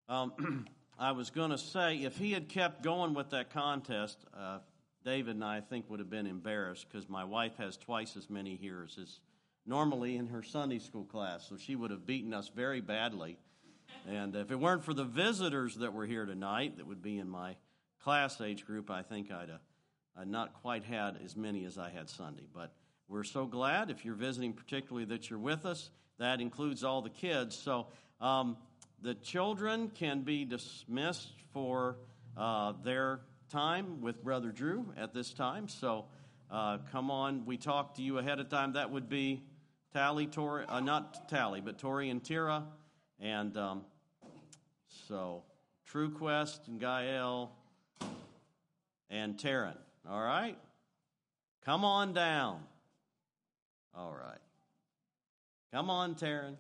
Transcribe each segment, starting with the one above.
I was going to say, if he had kept going with that contest, David and I think would have been embarrassed because my wife has twice as many years as normally in her Sunday school class, so she would have beaten us very badly. And if it weren't for the visitors that were here tonight that would be in my class age group, I think I'd not quite had as many as I had Sunday. But we're so glad, if you're visiting particularly, that you're with us. That includes all the kids. So the children can be dismissed for their time with Brother Drew at this time. So come on. We talked to you ahead of time. That would be Tori and Tira. And so True Quest and Gael and Taryn. All right? Come on down. All right. Come on, Taryn.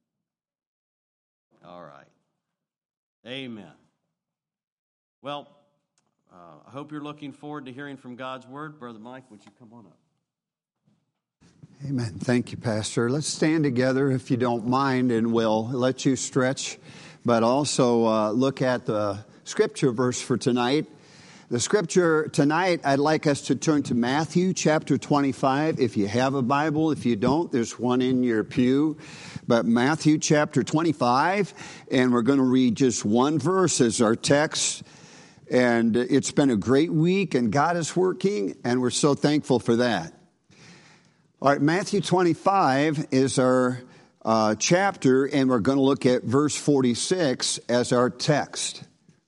All right. Amen. Well, I hope you're looking forward to hearing from God's Word. Brother Mike, would you come on up? Amen. Thank you, Pastor. Let's stand together, if you don't mind, and we'll let you stretch, but also look at the scripture verse for tonight. The scripture tonight, I'd like us to turn to Matthew chapter 25. If you have a Bible, if you don't, there's one in your pew. But Matthew chapter 25, and we're going to read just one verse as our text. And it's been a great week, and God is working, and we're so thankful for that. All right, Matthew 25 is our chapter, and we're going to look at verse 46 as our text.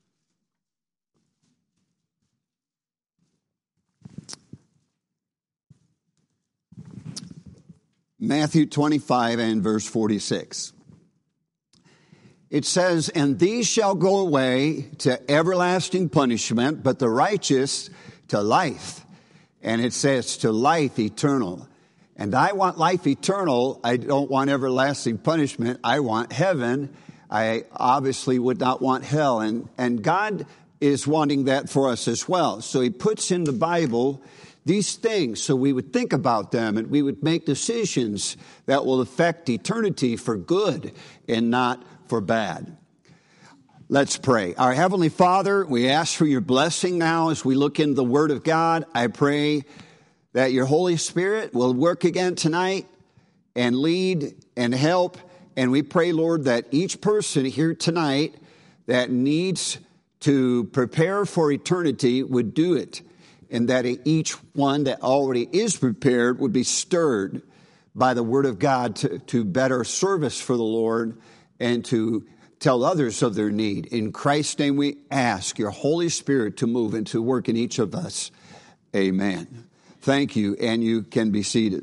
Matthew 25 and verse 46. It says, "And these shall go away to everlasting punishment, but the righteous to life." And it says to life eternal. And I want life eternal. I don't want everlasting punishment. I want heaven. I obviously would not want hell. And God is wanting that for us as well. So he puts in the Bible these things so we would think about them and we would make decisions that will affect eternity for good and not for bad. Let's pray. Our Heavenly Father, we ask for your blessing now as we look into the Word of God. I pray that your Holy Spirit will work again tonight and lead and help. And we pray, Lord, that each person here tonight that needs to prepare for eternity would do it. And that each one that already is prepared would be stirred by the Word of God to better service for the Lord and to tell others of their need. In Christ's name we ask your Holy Spirit to move and to work in each of us. Amen. Thank you, and you can be seated.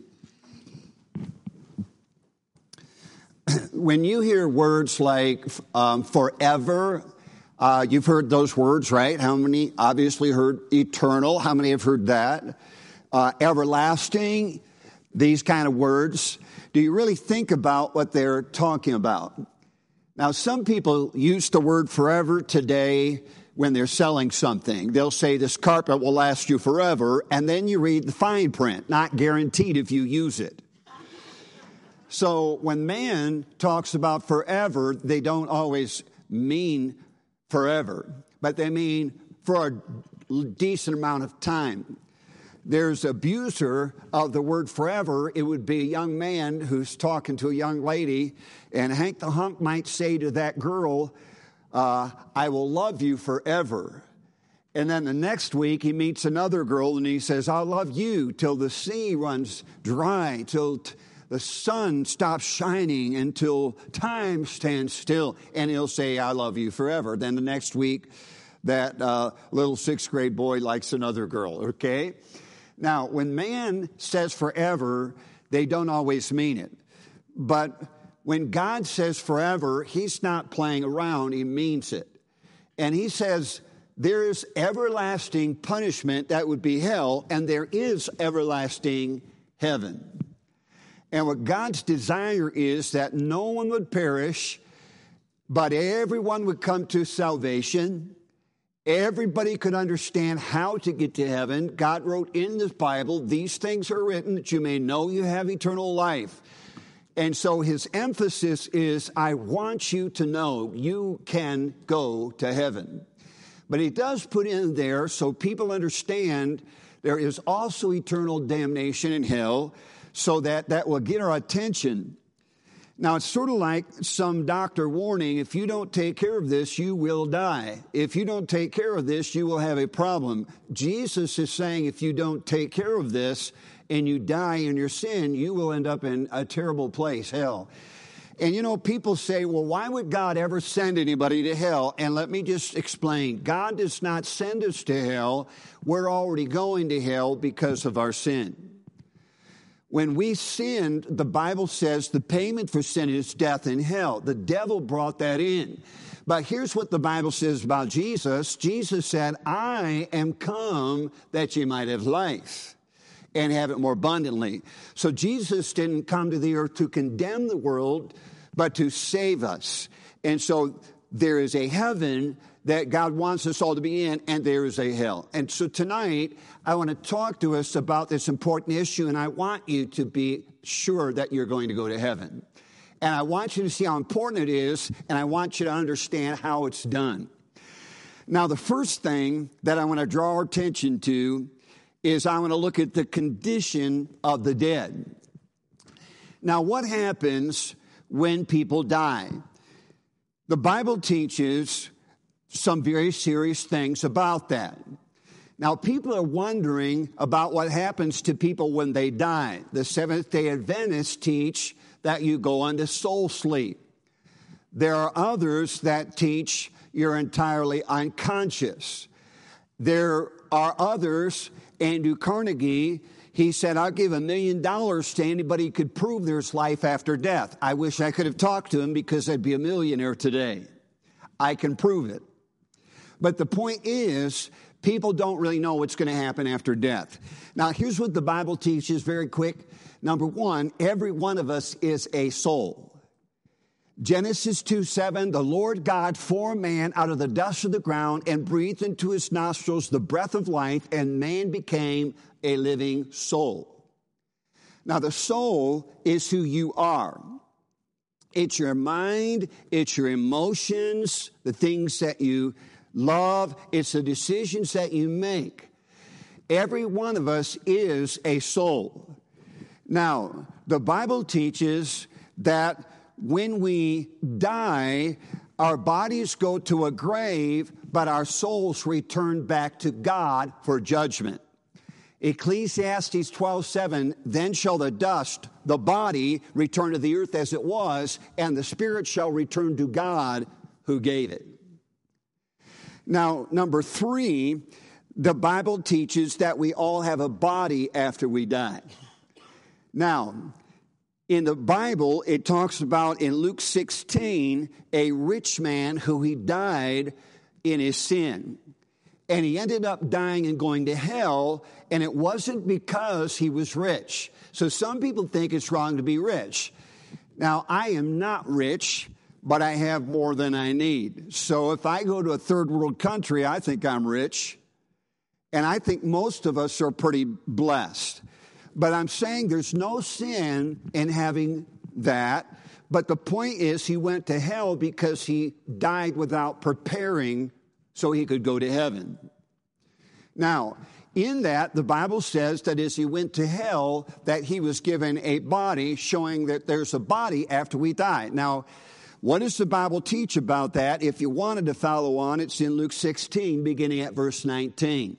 When you hear words like forever, you've heard those words, right? How many obviously heard eternal? How many have heard that? Everlasting, these kind of words. Do you really think about what they're talking about? Now, some people use the word forever today when they're selling something. They'll say this carpet will last you forever, and then you read the fine print, not guaranteed if you use it. So when man talks about forever, they don't always mean forever, but they mean for a decent amount of time. There's an abuser of the word forever. It would be a young man who's talking to a young lady, and Hank the Hunk might say to that girl, I will love you forever. And then the next week he meets another girl and he says, I'll love you till the sea runs dry, till the sun stops shining, until time stands still. And he'll say, I love you forever. Then the next week that little sixth grade boy likes another girl, okay? Now, when man says forever, they don't always mean it. But when God says forever, he's not playing around, he means it. And he says there is everlasting punishment, that would be hell, and there is everlasting heaven. And what God's desire is that no one would perish, but everyone would come to salvation. Everybody could understand how to get to heaven. God wrote in this Bible, these things are written that you may know you have eternal life. And so his emphasis is, I want you to know you can go to heaven. But he does put in there so people understand there is also eternal damnation in hell, so that will get our attention. Now, it's sort of like some doctor warning, if you don't take care of this, you will die. If you don't take care of this, you will have a problem. Jesus is saying if you don't take care of this and you die in your sin, you will end up in a terrible place, hell. And you know, people say, well, why would God ever send anybody to hell? And let me just explain. God does not send us to hell. We're already going to hell because of our sin. When we sinned, the Bible says the payment for sin is death and hell. The devil brought that in. But here's what the Bible says about Jesus. Jesus said, I am come that you might have life and have it more abundantly. So Jesus didn't come to the earth to condemn the world, but to save us. And so there is a heaven that God wants us all to be in, and there is a hell. And so tonight, I want to talk to us about this important issue, and I want you to be sure that you're going to go to heaven. And I want you to see how important it is, and I want you to understand how it's done. Now, the first thing that I want to draw our attention to is I want to look at the condition of the dead. Now, what happens when people die? The Bible teaches some very serious things about that. Now, people are wondering about what happens to people when they die. The Seventh-day Adventists teach that you go into soul sleep. There are others that teach you're entirely unconscious. There are others, Andrew Carnegie, he said, I'll give $1 million to anybody who could prove there's life after death. I wish I could have talked to him because I'd be a millionaire today. I can prove it. But the point is, people don't really know what's going to happen after death. Now, here's what the Bible teaches very quick. Number one, every one of us is a soul. Genesis 2:7, the Lord God formed man out of the dust of the ground and breathed into his nostrils the breath of life, and man became a living soul. Now, the soul is who you are. It's your mind, it's your emotions, the things that you love, it's the decisions that you make. Every one of us is a soul. Now, the Bible teaches that when we die, our bodies go to a grave, but our souls return back to God for judgment. Ecclesiastes 12:7, then shall the dust, the body, return to the earth as it was, and the spirit shall return to God who gave it. Now, number three, the Bible teaches that we all have a body after we die. Now, in the Bible, it talks about in Luke 16, a rich man who he died in his sin. And he ended up dying and going to hell, and it wasn't because he was rich. So some people think it's wrong to be rich. Now, I am not rich, but I have more than I need. So if I go to a third world country, I think I'm rich. And I think most of us are pretty blessed. But I'm saying there's no sin in having that. But the point is he went to hell because he died without preparing so he could go to heaven. Now, in that, the Bible says that as he went to hell, that he was given a body, showing that there's a body after we die. Now, what does the Bible teach about that? If you wanted to follow on, it's in Luke 16, beginning at verse 19.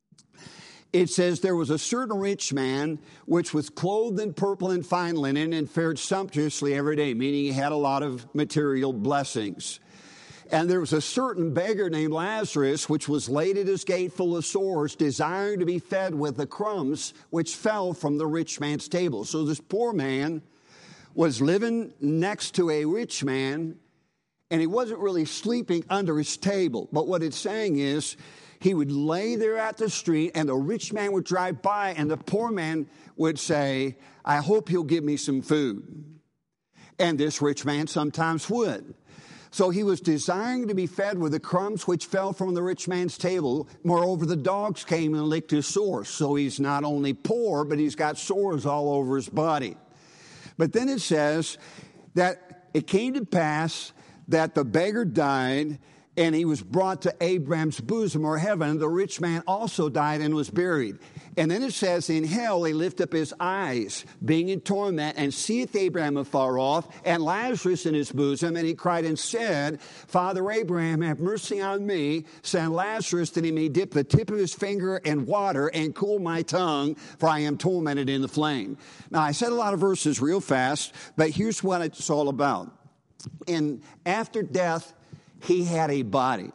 It says, there was a certain rich man which was clothed in purple and fine linen and fared sumptuously every day, meaning he had a lot of material blessings. And there was a certain beggar named Lazarus, which was laid at his gate full of sores, desiring to be fed with the crumbs which fell from the rich man's table. So this poor man was living next to a rich man, and he wasn't really sleeping under his table. But what it's saying is, he would lay there at the street, and the rich man would drive by, and the poor man would say, I hope he'll give me some food. And this rich man sometimes would. So he was desiring to be fed with the crumbs which fell from the rich man's table. Moreover, the dogs came and licked his sores. So he's not only poor, but he's got sores all over his body. But then it says that it came to pass that the beggar died, and he was brought to Abraham's bosom, or heaven. The rich man also died and was buried. And then it says, in hell he lift up his eyes, being in torment, and seeth Abraham afar off, and Lazarus in his bosom. And he cried and said, Father Abraham, have mercy on me. Send Lazarus that he may dip the tip of his finger in water and cool my tongue, for I am tormented in the flame. Now, I said a lot of verses real fast, but here's what it's all about. And after death, he had a body.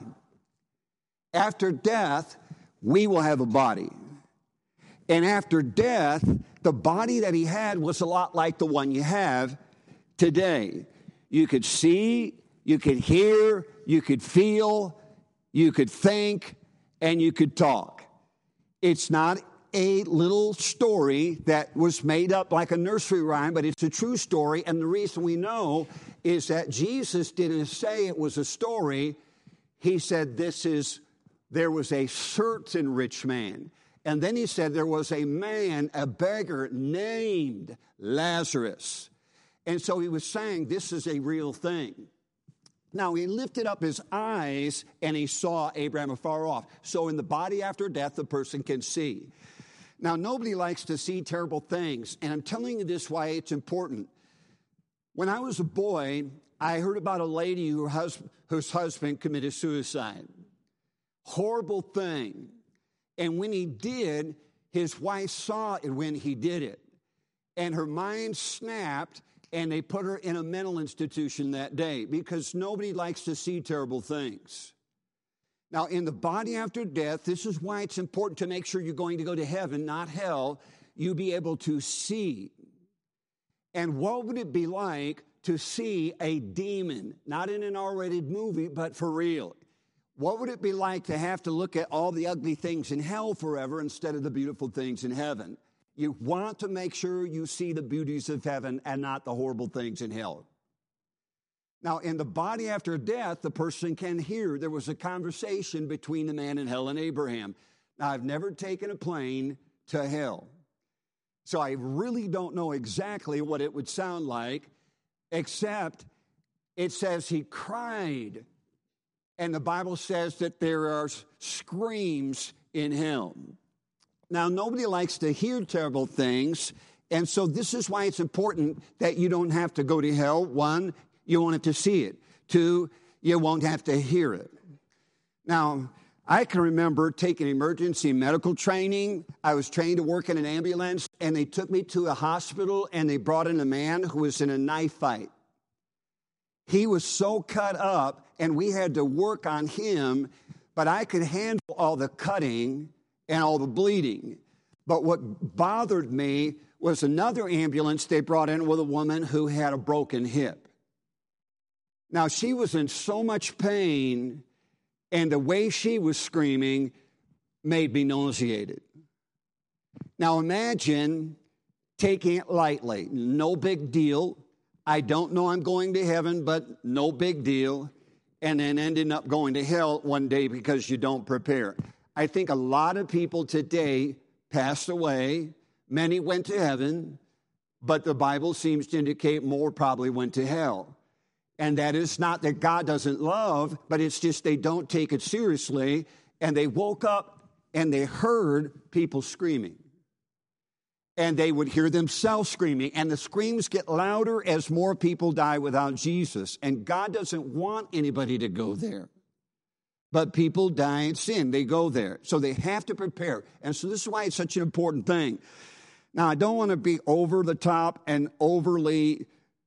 After death, we will have a body. And after death, the body that he had was a lot like the one you have today. You could see, you could hear, you could feel, you could think, and you could talk. It's not a little story that was made up like a nursery rhyme, but it's a true story. And the reason we know is that Jesus didn't say it was a story. He said there was a certain rich man. And then he said there was a man, a beggar named Lazarus. And so he was saying this is a real thing. Now he lifted up his eyes and he saw Abraham afar off. So in the body after death, the person can see. Now nobody likes to see terrible things. And I'm telling you this why it's important. When I was a boy, I heard about a lady whose husband committed suicide. Horrible thing. And when he did, his wife saw it when he did it. And her mind snapped, and they put her in a mental institution that day because nobody likes to see terrible things. Now, in the body after death, this is why it's important to make sure you're going to go to heaven, not hell. You be able to see. And what would it be like to see a demon, not in an R-rated movie, but for real? What would it be like to have to look at all the ugly things in hell forever instead of the beautiful things in heaven? You want to make sure you see the beauties of heaven and not the horrible things in hell. Now, in the body after death, the person can hear. There was a conversation between the man in hell and Abraham. Now, I've never taken a plane to hell, so I really don't know exactly what it would sound like, except it says he cried. And the Bible says that there are screams in hell. Now, nobody likes to hear terrible things, and so this is why it's important that you don't have to go to hell. One, you won't have to see it. Two, you won't have to hear it. Now, I can remember taking emergency medical training. I was trained to work in an ambulance, and they took me to a hospital, and they brought in a man who was in a knife fight. He was so cut up, and we had to work on him, but I could handle all the cutting and all the bleeding. But what bothered me was another ambulance they brought in with a woman who had a broken hip. Now, she was in so much pain, and the way she was screaming made me nauseated. Now, imagine taking it lightly. No big deal. I don't know I'm going to heaven, but no big deal. And then ending up going to hell one day because you don't prepare. I think a lot of people today passed away. Many went to heaven, but the Bible seems to indicate more probably went to hell. And that is not that God doesn't love, but it's just they don't take it seriously. And they woke up and they heard people screaming. And they would hear themselves screaming. And the screams get louder as more people die without Jesus. And God doesn't want anybody to go there. But people die in sin. They go there. So they have to prepare. And so this is why it's such an important thing. Now, I don't want to be over the top and overly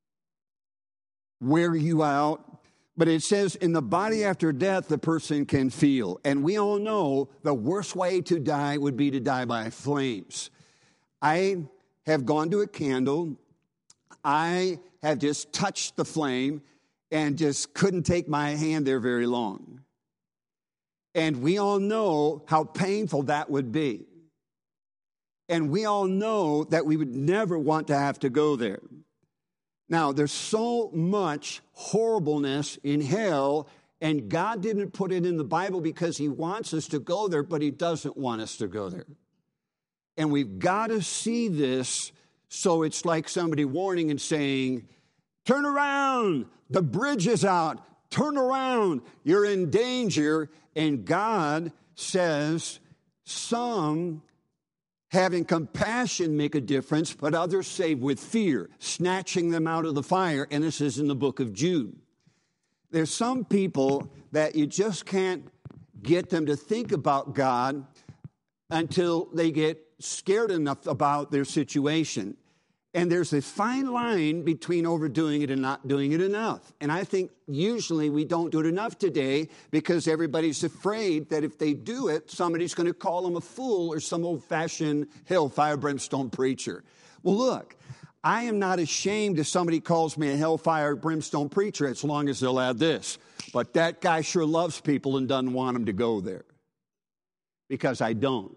wear you out. But it says in the body after death, the person can feel. And we all know the worst way to die would be to die by flames. I have gone to a candle. I have just touched the flame and just couldn't take my hand there very long. And we all know how painful that would be. And we all know that we would never want to have to go there. Now, there's so much horribleness in hell, and God didn't put it in the Bible because he wants us to go there, but he doesn't want us to go there. And we've got to see this So it's like somebody warning and saying, turn around, the bridge is out, turn around, you're in danger. And God says some having compassion make a difference, but others save with fear, snatching them out of the fire. And this is in the book of Jude. There's some people that you just can't get them to think about God until they get scared enough about their situation. And there's a fine line between overdoing it and not doing it enough. And I think usually we don't do it enough today because everybody's afraid that if they do it, somebody's going to call them a fool or some old-fashioned hellfire brimstone preacher. Well, look, I am not ashamed if somebody calls me a hellfire brimstone preacher as long as they'll add this. But that guy sure loves people and doesn't want them to go there. Because I don't.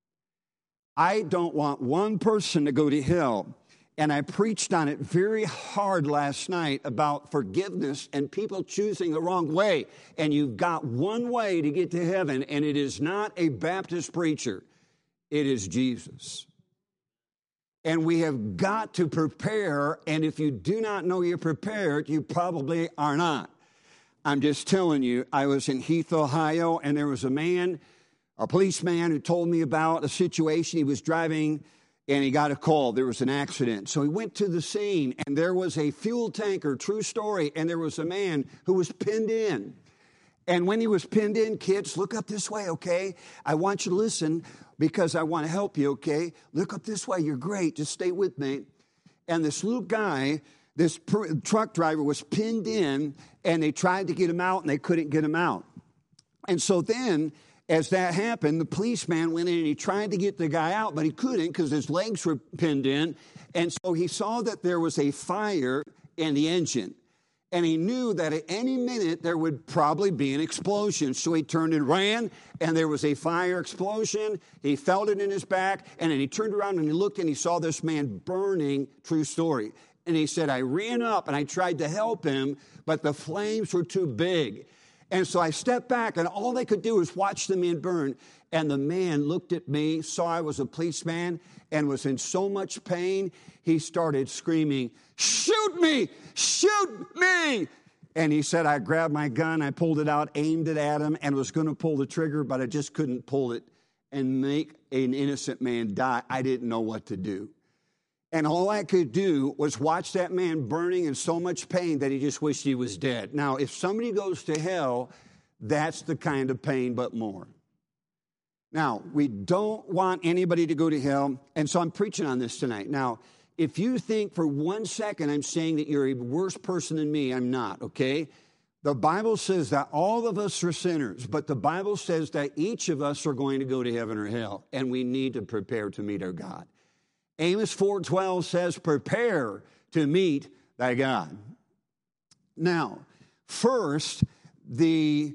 I don't want one person to go to hell. And I preached on it very hard last night about forgiveness and people choosing the wrong way. And you've got one way to get to heaven, and it is not a Baptist preacher. It is Jesus. And we have got to prepare, and if you do not know you're prepared, you probably are not. I'm just telling you, I was in Heath, Ohio, and there was a policeman who told me about a situation. He was driving and he got a call. There was an accident. So he went to the scene, and there was a fuel tanker, true story, and there was a man who was pinned in. And when he was pinned in, kids, look up this way, okay? I want you to listen because I want to help you, okay? Look up this way. You're great. Just stay with me. And this little guy, this truck driver was pinned in, and they tried to get him out, and they couldn't get him out. And so then, as that happened, the policeman went in and he tried to get the guy out, but he couldn't because his legs were pinned in. And so he saw that there was a fire in the engine. And he knew that at any minute there would probably be an explosion. So he turned and ran, and there was a fire explosion. He felt it in his back, and then he turned around and he looked and he saw this man burning, true story. And he said, I ran up and I tried to help him, but the flames were too big. And so I stepped back, and all they could do was watch the man burn. And the man looked at me, saw I was a policeman, and was in so much pain, he started screaming, shoot me, shoot me. And he said, I grabbed my gun, I pulled it out, aimed it at him, and was going to pull the trigger, but I just couldn't pull it and make an innocent man die. I didn't know what to do. And all I could do was watch that man burning in so much pain that he just wished he was dead. Now, if somebody goes to hell, that's the kind of pain, but more. Now, we don't want anybody to go to hell, and so I'm preaching on this tonight. Now, if you think for 1 second I'm saying that you're a worse person than me, I'm not, okay? The Bible says that all of us are sinners, but the Bible says that each of us are going to go to heaven or hell, and we need to prepare to meet our God. Amos 4:12 says, prepare to meet thy God. Now, first, the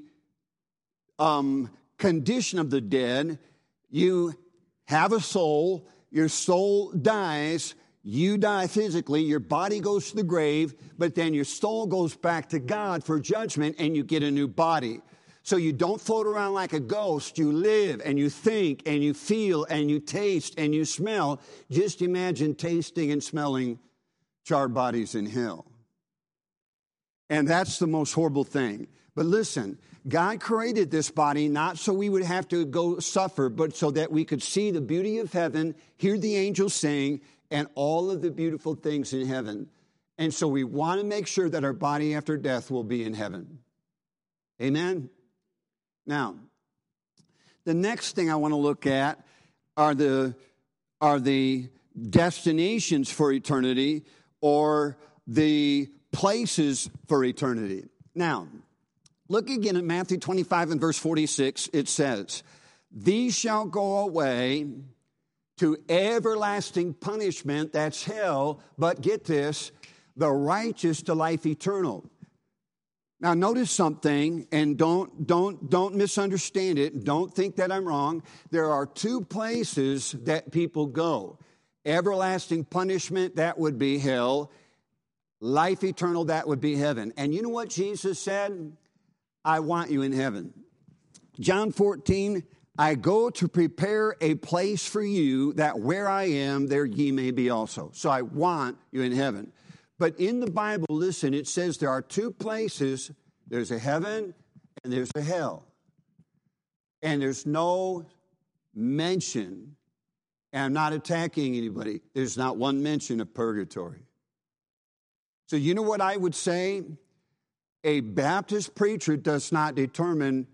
condition of the dead, you have a soul, your soul dies, you die physically, your body goes to the grave, but then your soul goes back to God for judgment, and you get a new body. So you don't float around like a ghost. You live and you think and you feel and you taste and you smell. Just imagine tasting and smelling charred bodies in hell. And that's the most horrible thing. But listen, God created this body not so we would have to go suffer, but so that we could see the beauty of heaven, hear the angels sing, and all of the beautiful things in heaven. And so we want to make sure that our body after death will be in heaven. Amen? Now, the next thing I want to look at are the destinations for eternity or the places for eternity. Now, look again at Matthew 25 and verse 46. It says, these shall go away to everlasting punishment, that's hell, but get this, the righteous to life eternal. Now, notice something, and don't misunderstand it. Don't think that I'm wrong. There are two places that people go. Everlasting punishment, that would be hell. Life eternal, that would be heaven. And you know what Jesus said? I want you in heaven. John 14, I go to prepare a place for you, that where I am, there ye may be also. So I want you in heaven. But in the Bible, listen, it says there are two places. There's a heaven and there's a hell. And there's no mention, and I'm not attacking anybody, there's not one mention of purgatory. So you know what I would say? A Baptist preacher does not determine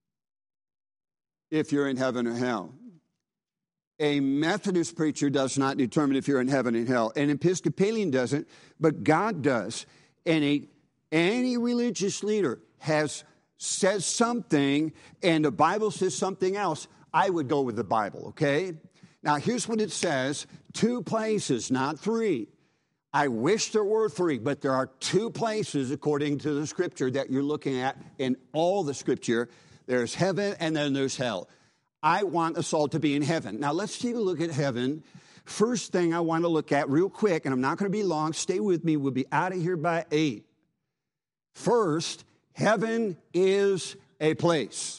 if you're in heaven or hell. A Methodist preacher does not determine if you're in heaven and hell. An Episcopalian doesn't, but God does. And any religious leader says something, and the Bible says something else, I would go with the Bible, okay? Now, here's what it says. 2 places, not 3. I wish there were 3, but there are 2 places, according to the Scripture, that you're looking at in all the Scripture. There's heaven and then there's hell. I want us all to be in heaven. Now, let's take a look at heaven. First thing I want to look at real quick, and I'm not going to be long. Stay with me. We'll be out of here by 8. First, heaven is a place.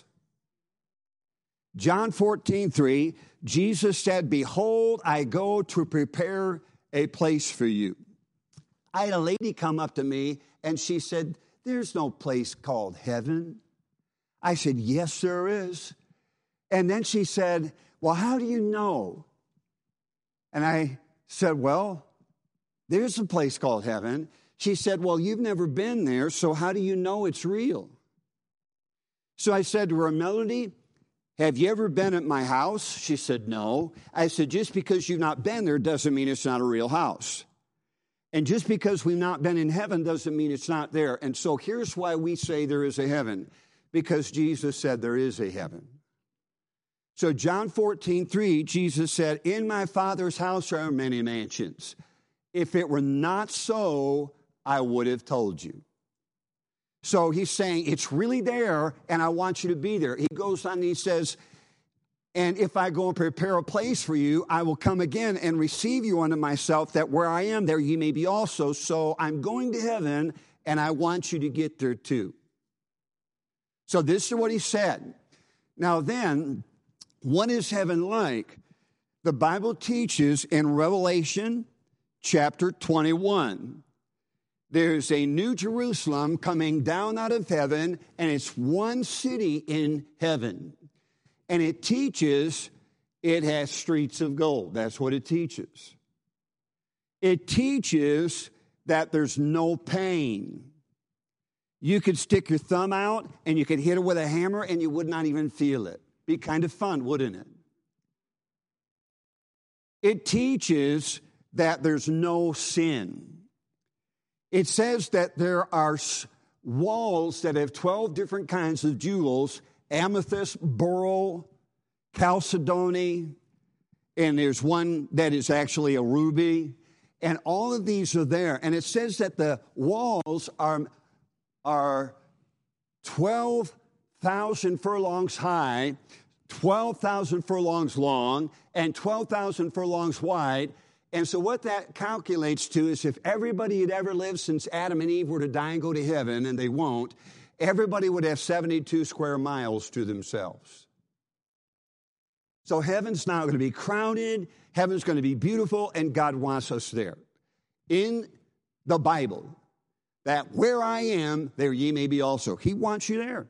John 14:3, Jesus said, behold, I go to prepare a place for you. I had a lady come up to me, and she said, there's no place called heaven. I said, yes, there is. And then she said, well, how do you know? And I said, well, there's a place called heaven. She said, well, you've never been there, so how do you know it's real? So I said to her, Melody, have you ever been at my house? She said, no. I said, just because you've not been there doesn't mean it's not a real house. And just because we've not been in heaven doesn't mean it's not there. And so here's why we say there is a heaven. Because Jesus said there is a heaven. So John 14:3, Jesus said, in my Father's house are many mansions. If it were not so, I would have told you. So he's saying it's really there, and I want you to be there. He goes on and he says, and if I go and prepare a place for you, I will come again and receive you unto myself, that where I am, there ye may be also. So I'm going to heaven, and I want you to get there too. So this is what he said. Now then, what is heaven like? The Bible teaches in Revelation chapter 21, there's a new Jerusalem coming down out of heaven, and it's one city in heaven. And it teaches it has streets of gold. That's what it teaches. It teaches that there's no pain. You could stick your thumb out and you could hit it with a hammer and you would not even feel it. Be kind of fun, wouldn't it? It teaches that there's no sin. It says that there are walls that have 12 different kinds of jewels, amethyst, beryl, chalcedony, and there's one that is actually a ruby. And all of these are there. And it says that the walls are 12,000 furlongs high, 12,000 furlongs long, and 12,000 furlongs wide. And so what that calculates to is if everybody had ever lived since Adam and Eve were to die and go to heaven, and they won't, everybody would have 72 square miles to themselves. So heaven's not going to be crowded, heaven's going to be beautiful, and God wants us there. In the Bible, that where I am, there ye may be also. He wants you there.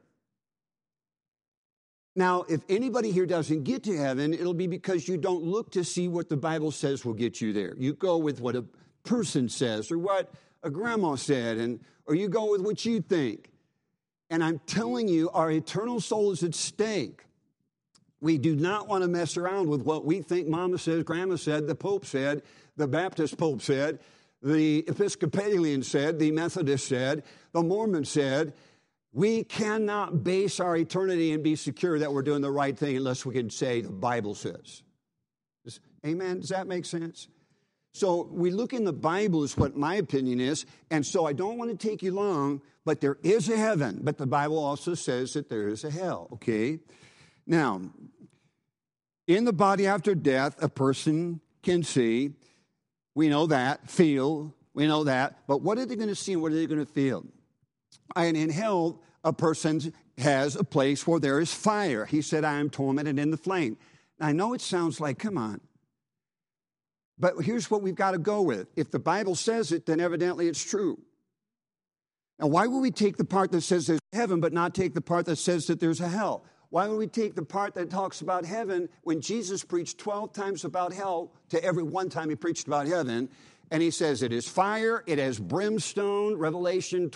Now, if anybody here doesn't get to heaven, it'll be because you don't look to see what the Bible says will get you there. You go with what a person says or what a grandma said, or you go with what you think. And I'm telling you, our eternal soul is at stake. We do not want to mess around with what we think Mama says, Grandma said, the Pope said, the Baptist Pope said, the Episcopalian said, the Methodist said, the Mormon said. We cannot base our eternity and be secure that we're doing the right thing unless we can say the Bible says. Amen? Does that make sense? So we look in the Bible is what my opinion is. And so I don't want to take you long, but there is a heaven. But the Bible also says that there is a hell, okay? Now, in the body after death, a person can see. We know that. Feel. We know that. But what are they going to see and what are they going to feel? And in hell, a person's has a place where there is fire. He said, I am tormented in the flame. Now, I know it sounds like, come on. But here's what we've got to go with. If the Bible says it, then evidently it's true. Now, why would we take the part that says there's heaven but not take the part that says that there's a hell? Why would we take the part that talks about heaven when Jesus preached 12 times about hell to every one time he preached about heaven? And he says it is fire, it has brimstone, Revelation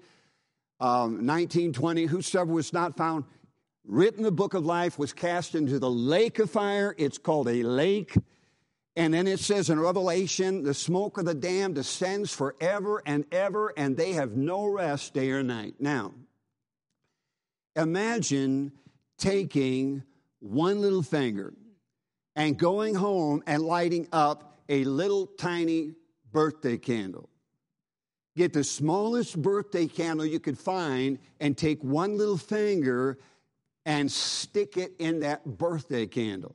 19:20, whosoever was not found written in the book of life was cast into the lake of fire. It's called a lake. And then it says in Revelation, the smoke of the damned descends forever and ever, and they have no rest day or night. Now, imagine taking one little finger and going home and lighting up a little tiny birthday candle. Get the smallest birthday candle you could find and take one little finger and stick it in that birthday candle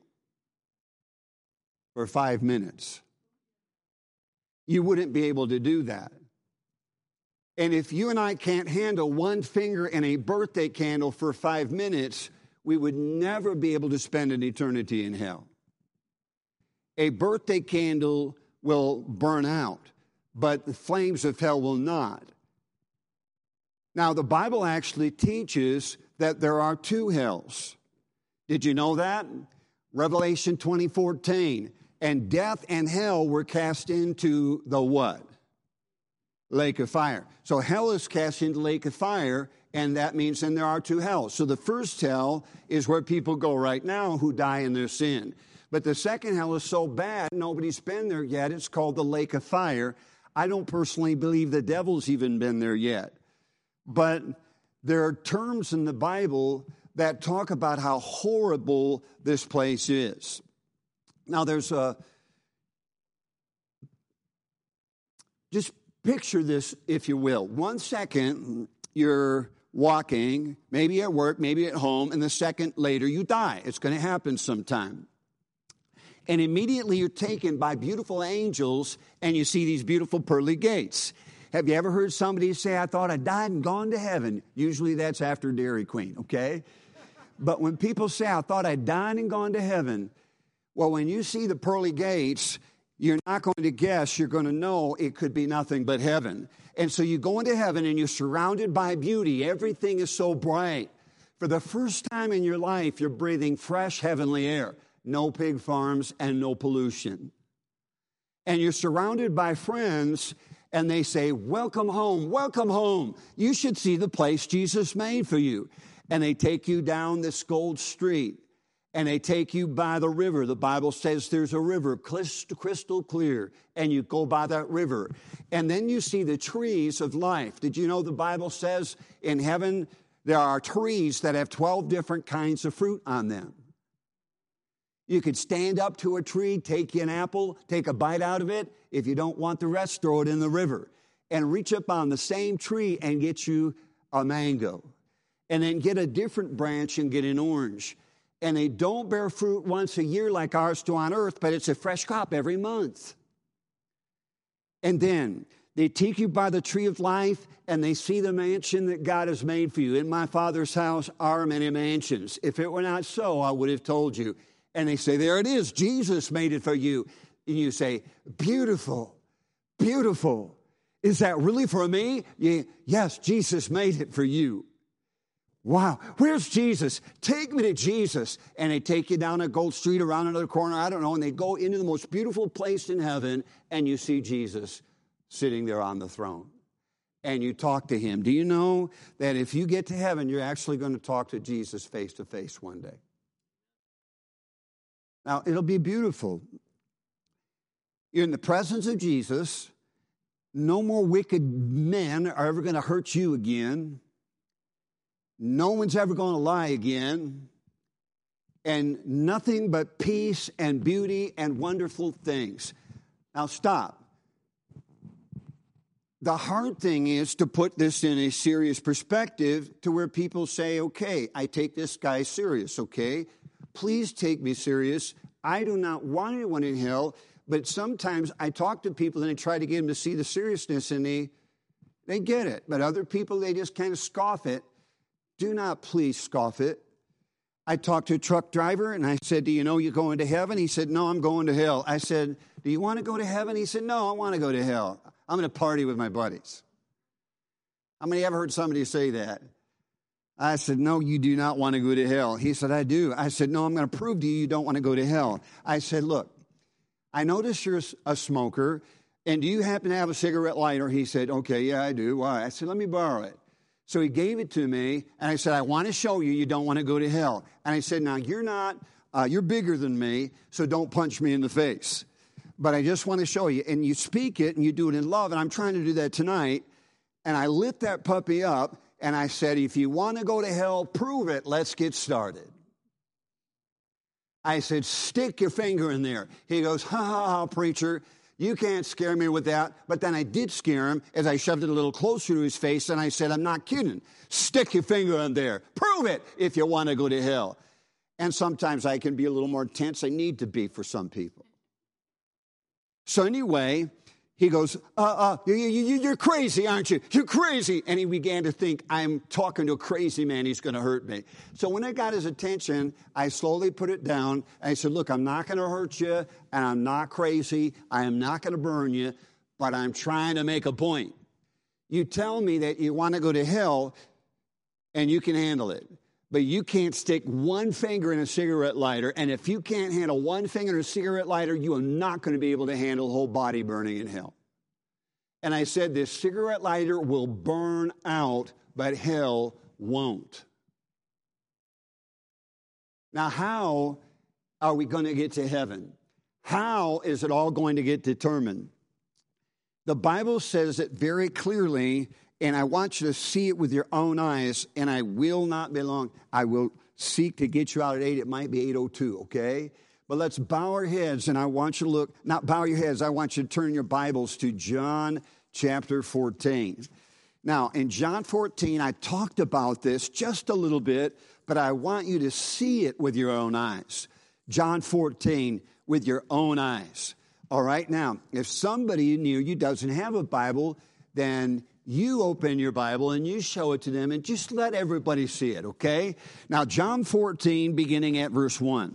for 5 minutes. You wouldn't be able to do that. And if you and I can't handle one finger in a birthday candle for 5 minutes, we would never be able to spend an eternity in hell. A birthday candle will burn out, but the flames of hell will not. Now, the Bible actually teaches that there are two hells. Did you know that? Revelation 20:14. And death and hell were cast into the what? Lake of fire. So hell is cast into the lake of fire, and that means then there are two hells. So the first hell is where people go right now who die in their sin. But the second hell is so bad, nobody's been there yet. It's called the lake of fire. I don't personally believe the devil's even been there yet. But there are terms in the Bible that talk about how horrible this place is. Now, just picture this, if you will. 1 second, you're walking, maybe at work, maybe at home, and the second later you die. It's going to happen sometime. And immediately you're taken by beautiful angels, and you see these beautiful pearly gates. Have you ever heard somebody say, I thought I died and gone to heaven? Usually that's after Dairy Queen, okay? But when people say, I thought I died and gone to heaven, well, when you see the pearly gates, you're not going to guess, you're going to know it could be nothing but heaven. And so you go into heaven and you're surrounded by beauty. Everything is so bright. For the first time in your life, you're breathing fresh heavenly air. No pig farms and no pollution. And you're surrounded by friends, and they say, welcome home, welcome home. You should see the place Jesus made for you. And they take you down this gold street. And they take you by the river. The Bible says there's a river, crystal clear, and you go by that river. And then you see the trees of life. Did you know the Bible says in heaven there are trees that have 12 different kinds of fruit on them? You could stand up to a tree, take you an apple, take a bite out of it. If you don't want the rest, throw it in the river. And reach up on the same tree and get you a mango. And then get a different branch and get an orange. And they don't bear fruit once a year like ours do on earth, but it's a fresh crop every month. And then they take you by the tree of life, and they see the mansion that God has made for you. In my Father's house are many mansions. If it were not so, I would have told you. And they say, there it is. Jesus made it for you. And you say, beautiful, beautiful. Is that really for me? Yes, Jesus made it for you. Wow, where's Jesus? Take me to Jesus. And they take you down a gold street around another corner, I don't know, and they go into the most beautiful place in heaven, and you see Jesus sitting there on the throne. And you talk to him. Do you know that if you get to heaven, you're actually going to talk to Jesus face to face one day? Now, it'll be beautiful. You're in the presence of Jesus. No more wicked men are ever going to hurt you again. No one's ever going to lie again. And nothing but peace and beauty and wonderful things. Now stop. The hard thing is to put this in a serious perspective to where people say, okay, I take this guy serious, okay? Please take me serious. I do not want anyone in hell, but sometimes I talk to people and I try to get them to see the seriousness, and they get it. But other people, they just kind of scoff it. Do not please scoff it. I talked to a truck driver, and I said, do you know you're going to heaven? He said, no, I'm going to hell. I said, do you want to go to heaven? He said, no, I want to go to hell. I'm going to party with my buddies. How many ever heard somebody say that? I said, no, you do not want to go to hell. He said, I do. I said, no, I'm going to prove to you don't want to go to hell. I said, look, I noticed you're a smoker, and do you happen to have a cigarette lighter? He said, okay, yeah, I do. Why? I said, let me borrow it. So he gave it to me, and I said, I want to show you don't want to go to hell. And I said, now, you're bigger than me, so don't punch me in the face. But I just want to show you. And you speak it, and you do it in love, and I'm trying to do that tonight. And I lit that puppy up, and I said, if you want to go to hell, prove it. Let's get started. I said, stick your finger in there. He goes, ha, ha, ha, preacher. You can't scare me with that. But then I did scare him as I shoved it a little closer to his face, and I said, I'm not kidding. Stick your finger in there. Prove it if you want to go to hell. And sometimes I can be a little more intense. I need to be for some people. So anyway, he goes, you're crazy, aren't you? You're crazy. And he began to think, I'm talking to a crazy man. He's going to hurt me. So when I got his attention, I slowly put it down. I said, look, I'm not going to hurt you, and I'm not crazy. I am not going to burn you, but I'm trying to make a point. You tell me that you want to go to hell, and you can handle it. But you can't stick one finger in a cigarette lighter, and if you can't handle one finger in a cigarette lighter, you are not going to be able to handle the whole body burning in hell. And I said, this cigarette lighter will burn out, but hell won't. Now, how are we going to get to heaven? How is it all going to get determined? The Bible says it very clearly, and I want you to see it with your own eyes, and I will not be long. I will seek to get you out at 8. It might be 8:02, okay? But let's bow our heads, and I want you to look, not bow your heads, I want you to turn your Bibles to John chapter 14. Now, in John 14, I talked about this just a little bit, but I want you to see it with your own eyes. John 14, with your own eyes. All right, now, if somebody near you doesn't have a Bible, then you open your Bible and you show it to them and just let everybody see it, okay? Now, John 14, beginning at verse 1.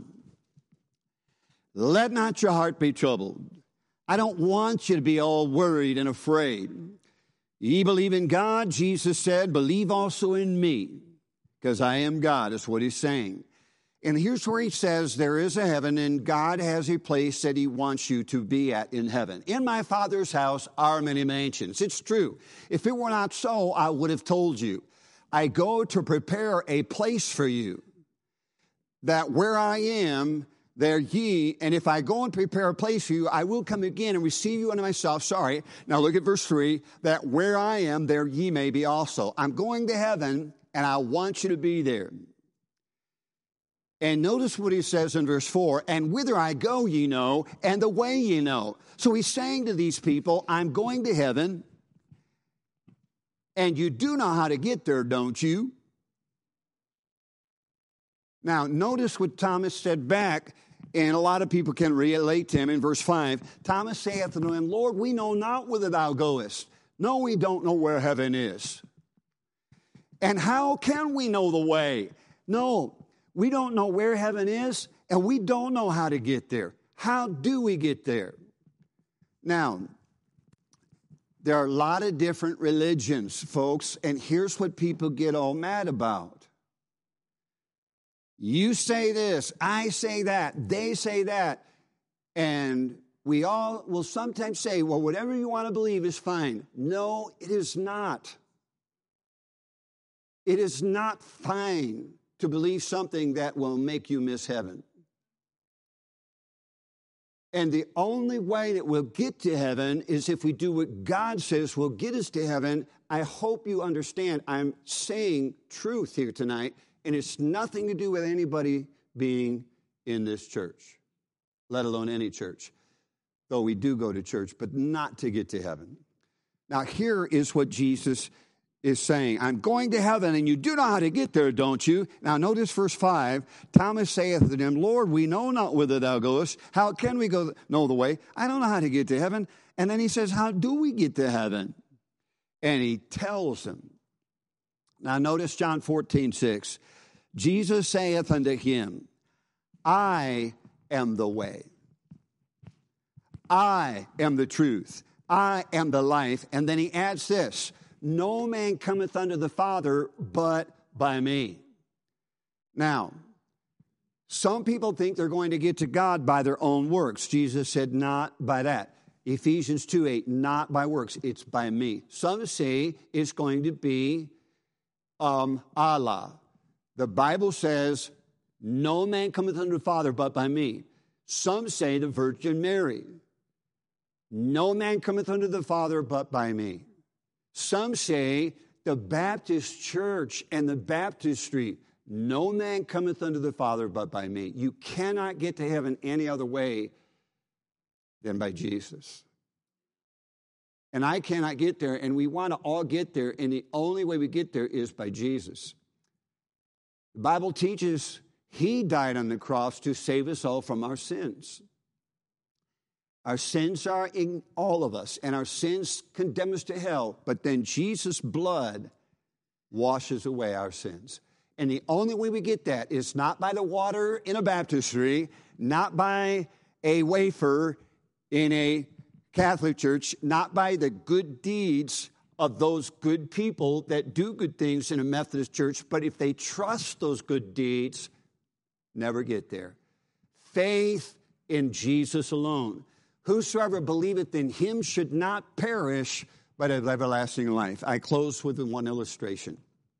Let not your heart be troubled. I don't want you to be all worried and afraid. Ye believe in God, Jesus said, believe also in me, because I am God, is what he's saying. And here's where he says there is a heaven, and God has a place that he wants you to be at in heaven. In my Father's house are many mansions. It's true. If it were not so, I would have told you. I go to prepare a place for you, that where I am, there ye, and if I go and prepare a place for you, I will come again and receive you unto myself. Sorry. Now look at verse 3, that where I am, there ye may be also. I'm going to heaven, and I want you to be there. And notice what he says in verse 4, and whither I go ye know, and the way ye know. So he's saying to these people, I'm going to heaven, and you do know how to get there, don't you? Now, notice what Thomas said back, and a lot of people can relate to him in verse 5. Thomas saith unto him, Lord, we know not whither thou goest. No, we don't know where heaven is. And how can we know the way? No, we don't know where heaven is, and we don't know how to get there. How do we get there? Now, there are a lot of different religions, folks, and here's what people get all mad about. You say this, I say that, they say that, and we all will sometimes say, well, whatever you want to believe is fine. No, it is not. It is not fine to believe something that will make you miss heaven. And the only way that we'll get to heaven is if we do what God says will get us to heaven. I hope you understand I'm saying truth here tonight, and it's nothing to do with anybody being in this church, let alone any church. Though we do go to church, but not to get to heaven. Now, here is what Jesus is saying. I'm going to heaven, and you do know how to get there, don't you? Now, notice verse 5. Thomas saith to him, Lord, we know not whither thou goest. How can we know the way? I don't know how to get to heaven. And then he says, how do we get to heaven? And he tells him. Now notice John 14:6. Jesus saith unto him, I am the way. I am the truth. I am the life. And then he adds this, no man cometh unto the Father but by me. Now, some people think they're going to get to God by their own works. Jesus said, not by that. Ephesians 2:8, not by works, it's by me. Some say it's going to be Allah. The Bible says, no man cometh unto the Father but by me. Some say the Virgin Mary. No man cometh unto the Father but by me. Some say the Baptist church and the baptistry. No man cometh unto the Father but by me. You cannot get to heaven any other way than by Jesus. And I cannot get there, and we want to all get there, and the only way we get there is by Jesus. The Bible teaches he died on the cross to save us all from our sins. Our sins are in all of us, and our sins condemn us to hell, but then Jesus' blood washes away our sins. And the only way we get that is not by the water in a baptistry, not by a wafer in a Catholic church, not by the good deeds of those good people that do good things in a Methodist church, but if they trust those good deeds, never get there. Faith in Jesus alone. Whosoever believeth in him should not perish, but have everlasting life. I close with one illustration.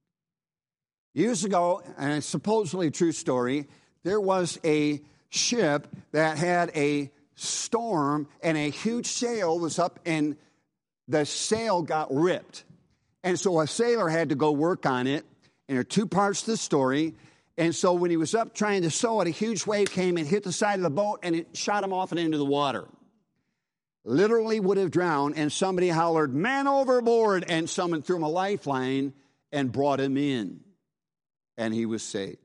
Years ago, and it's supposedly a true story, there was a ship that had a storm and a huge sail was up and the sail got ripped. And so a sailor had to go work on it. And there are two parts to the story. And so when he was up trying to sew it, a huge wave came and hit the side of the boat and it shot him off and into the water. Literally would have drowned, and somebody hollered, man overboard, and someone threw him a lifeline and brought him in. And he was saved.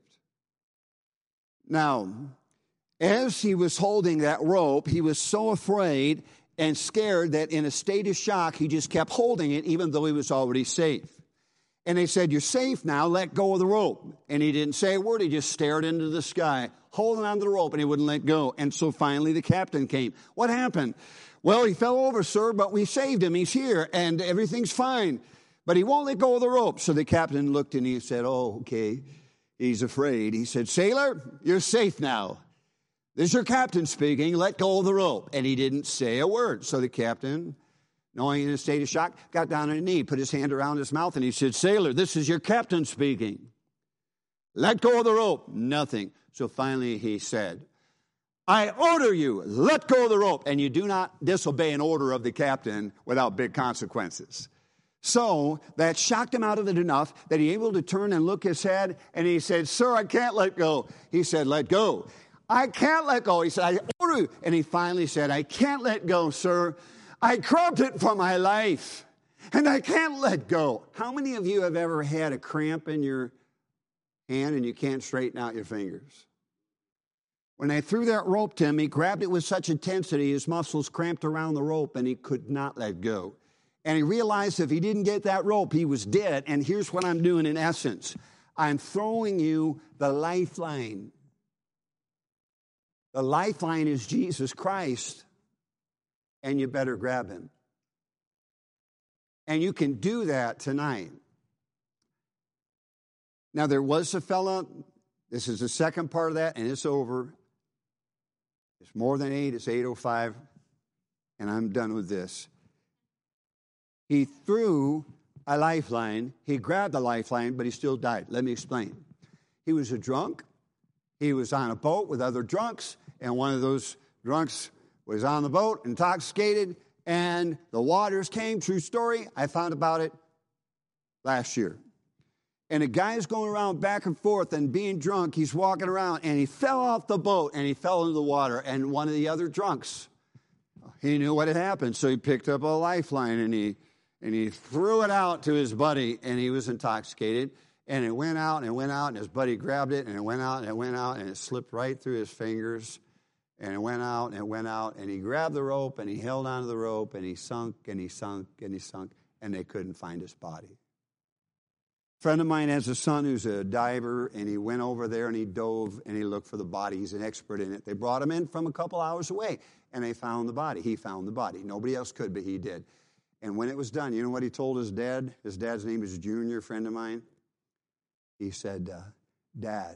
Now, as he was holding that rope, he was so afraid and scared that in a state of shock, he just kept holding it even though he was already safe. And they said, you're safe now, let go of the rope. And he didn't say a word, he just stared into the sky, holding onto the rope, and he wouldn't let go. And so finally the captain came. What happened? Well, he fell over, sir, but we saved him. He's here, and everything's fine. But he won't let go of the rope. So the captain looked and he said, oh, okay. He's afraid. He said, sailor, you're safe now. This is your captain speaking. Let go of the rope. And he didn't say a word. So the captain, knowing in a state of shock, got down on his knee, put his hand around his mouth, and he said, sailor, this is your captain speaking. Let go of the rope. Nothing. So finally he said, I order you, let go of the rope. And you do not disobey an order of the captain without big consequences. So that shocked him out of it enough that he able to turn and look his head, and he said, sir, I can't let go. He said, let go. I can't let go. He said, I order you. And he finally said, I can't let go, sir. I cramped it for my life, and I can't let go. How many of you have ever had a cramp in your hand and you can't straighten out your fingers? When they threw that rope to him, he grabbed it with such intensity, his muscles cramped around the rope, and he could not let go. And he realized if he didn't get that rope, he was dead. And here's what I'm doing in essence. I'm throwing you the lifeline. The lifeline is Jesus Christ, and you better grab him. And you can do that tonight. Now, there was a fella, this is the second part of that, and it's over. It's more than 8, it's 8:05, and I'm done with this. He threw a lifeline. He grabbed the lifeline, but he still died. Let me explain. He was a drunk. He was on a boat with other drunks, and one of those drunks was on the boat, intoxicated, and the waters came. True story. I found about it last year. And a guy is going around back and forth and being drunk. He's walking around, and he fell off the boat, and he fell into the water. And one of the other drunks, he knew what had happened, so he picked up a lifeline, and he threw it out to his buddy, and he was intoxicated. And it went out, and it went out, and his buddy grabbed it, and it went out, and it went out, and it slipped right through his fingers. And it went out, and it went out, and he grabbed the rope, and he held onto the rope, and he sunk, and he sunk, and he sunk, and they couldn't find his body. friend of mine has a son who's a diver, and he went over there and he dove and he looked for the body. He's an expert in it. They brought him in from a couple hours away, and they found the body. He found the body. Nobody else could, but he did. And when it was done, you know what he told his dad? His dad's name is Junior, a friend of mine. He said, Dad,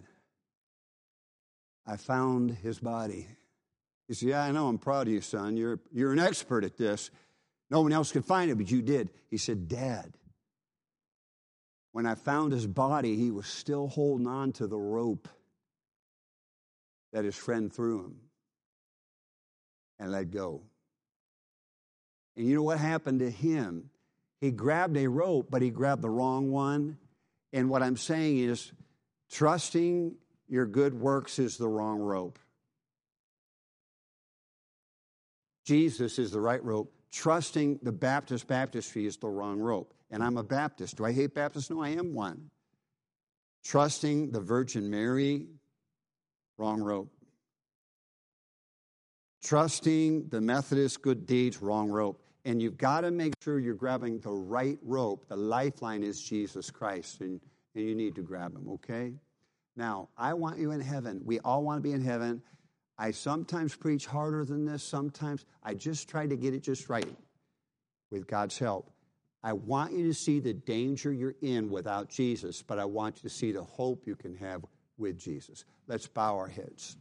I found his body. He said, yeah, I know. I'm proud of you, son. You're an expert at this. No one else could find it, but you did. He said, Dad, when I found his body, he was still holding on to the rope that his friend threw him and let go. And you know what happened to him? He grabbed a rope, but he grabbed the wrong one. And what I'm saying is, trusting your good works is the wrong rope. Jesus is the right rope. Trusting the Baptist baptistry is the wrong rope. And I'm a Baptist. Do I hate Baptists? No, I am one. Trusting the Virgin Mary, wrong rope. Trusting the Methodist good deeds, wrong rope. And you've got to make sure you're grabbing the right rope. The lifeline is Jesus Christ, and you need to grab him, okay? Now, I want you in heaven. We all want to be in heaven. I sometimes preach harder than this. Sometimes I just try to get it just right with God's help. I want you to see the danger you're in without Jesus, but I want you to see the hope you can have with Jesus. Let's bow our heads.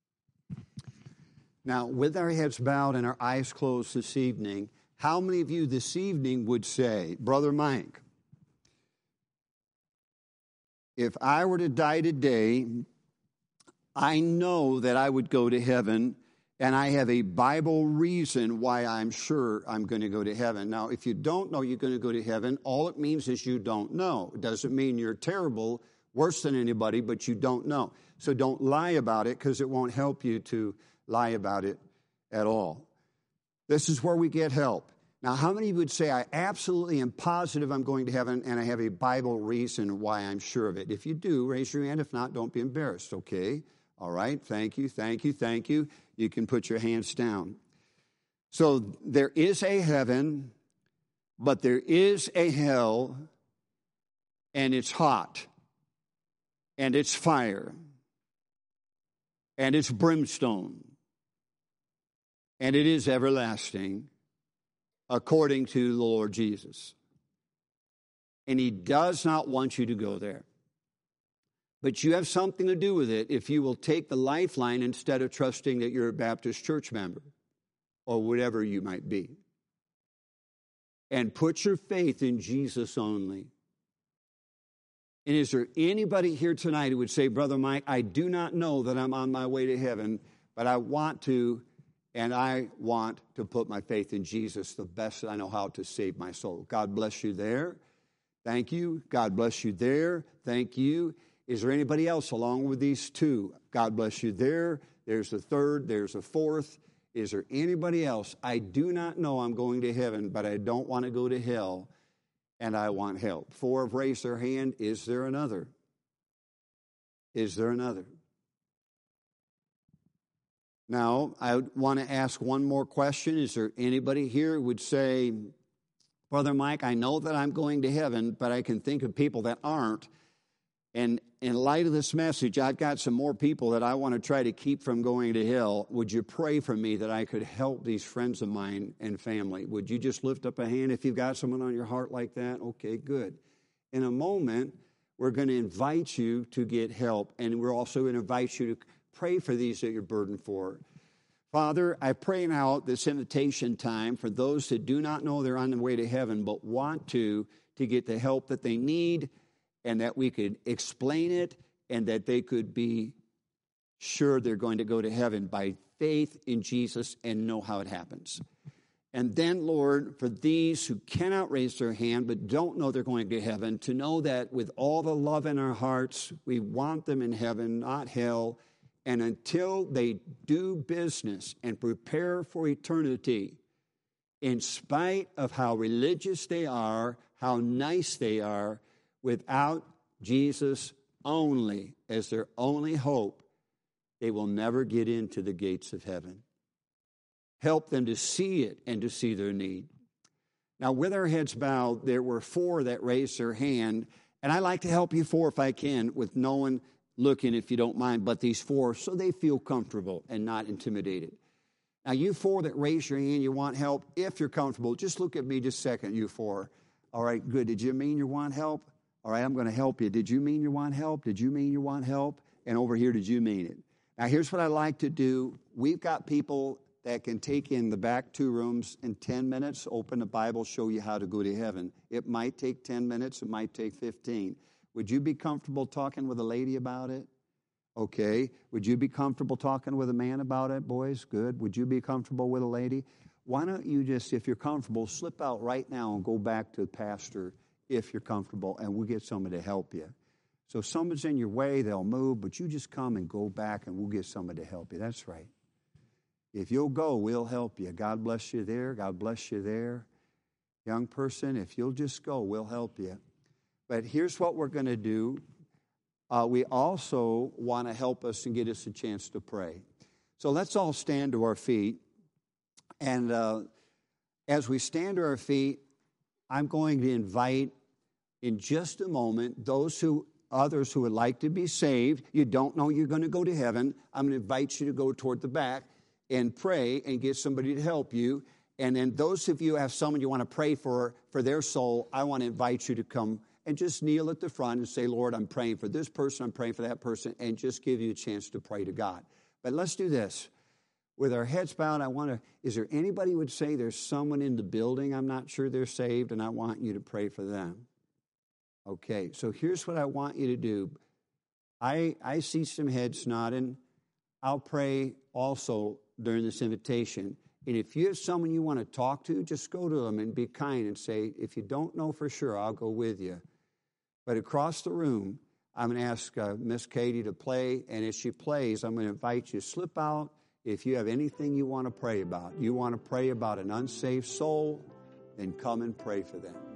Now, with our heads bowed and our eyes closed this evening, how many of you this evening would say, Brother Mike, if I were to die today, I know that I would go to heaven, and I have a Bible reason why I'm sure I'm going to go to heaven. Now, if you don't know you're going to go to heaven, all it means is you don't know. It doesn't mean you're terrible, worse than anybody, but you don't know. So don't lie about it, because it won't help you to lie about it at all. This is where we get help. Now, how many would say, I absolutely am positive I'm going to heaven, and I have a Bible reason why I'm sure of it? If you do, raise your hand. If not, don't be embarrassed, okay? All right, thank you, thank you, thank you. You can put your hands down. So there is a heaven, but there is a hell, and it's hot, and it's fire, and it's brimstone, and it is everlasting, according to the Lord Jesus. And he does not want you to go there. But you have something to do with it if you will take the lifeline instead of trusting that you're a Baptist church member or whatever you might be. And put your faith in Jesus only. And is there anybody here tonight who would say, Brother Mike, I do not know that I'm on my way to heaven, but I want to, and I want to put my faith in Jesus the best that I know how to save my soul. God bless you there. Thank you. God bless you there. Thank you. Is there anybody else along with these two? God bless you there. There's a third. There's a fourth. Is there anybody else? I do not know I'm going to heaven, but I don't want to go to hell, and I want help. 4 have raised their hand. Is there another? Is there another? Now, I want to ask one more question. Is there anybody here who would say, Brother Mike, I know that I'm going to heaven, but I can think of people that aren't. And in light of this message, I've got some more people that I want to try to keep from going to hell. Would you pray for me that I could help these friends of mine and family? Would you just lift up a hand if you've got someone on your heart like that? Okay, good. In a moment, we're going to invite you to get help, and we're also going to invite you to pray for these that you're burdened for. Father, I pray now this invitation time for those that do not know they're on the way to heaven but want to get the help that they need, and that we could explain it, and that they could be sure they're going to go to heaven by faith in Jesus and know how it happens. And then, Lord, for these who cannot raise their hand but don't know they're going to heaven, to know that with all the love in our hearts, we want them in heaven, not hell. And until they do business and prepare for eternity, in spite of how religious they are, how nice they are, without Jesus only as their only hope, they will never get into the gates of heaven. Help them to see it and to see their need. Now, with our heads bowed, there were 4 that raised their hand, And I like to help you 4 if I can, with no one looking, if you don't mind, but these 4, so they feel comfortable and not intimidated. Now, you 4 that raise your hand, you want help, if you're comfortable, just look at me just a second, you 4. All right, good. Did you mean you want help? All right, I'm going to help you. Did you mean you want help? Did you mean you want help? And over here, did you mean it? Now, here's what I like to do. We've got people that can take in the back 2 rooms in 10 minutes, open the Bible, show you how to go to heaven. It might take 10 minutes. It might take 15. Would you be comfortable talking with a lady about it? Okay. Would you be comfortable talking with a man about it, boys? Good. Would you be comfortable with a lady? Why don't you just, if you're comfortable, slip out right now and go back to the pastor if you're comfortable, and we'll get somebody to help you. So if someone's in your way, they'll move, but you just come and go back, and we'll get somebody to help you. That's right. If you'll go, we'll help you. God bless you there. God bless you there. Young person, if you'll just go, we'll help you. But here's what we're going to do. We also want to help us and get us a chance to pray. So let's all stand to our feet. And as we stand to our feet, I'm going to invite in just a moment others who would like to be saved. You don't know you're going to go to heaven. I'm going to invite you to go toward the back and pray and get somebody to help you. And then those of you who have someone you want to pray for their soul, I want to invite you to come and just kneel at the front and say, Lord, I'm praying for this person, I'm praying for that person, and just give you a chance to pray to God. But let's do this. With our heads bowed, is there anybody who would say there's someone in the building, I'm not sure they're saved, and I want you to pray for them? Okay, so here's what I want you to do. I see some heads nodding. I'll pray also during this invitation. And if you have someone you want to talk to, just go to them and be kind and say, if you don't know for sure, I'll go with you. But across the room, I'm going to ask Miss Katie to play, and as she plays, I'm going to invite you to slip out if you have anything you want to pray about. You want to pray about an unsaved soul, then come and pray for them.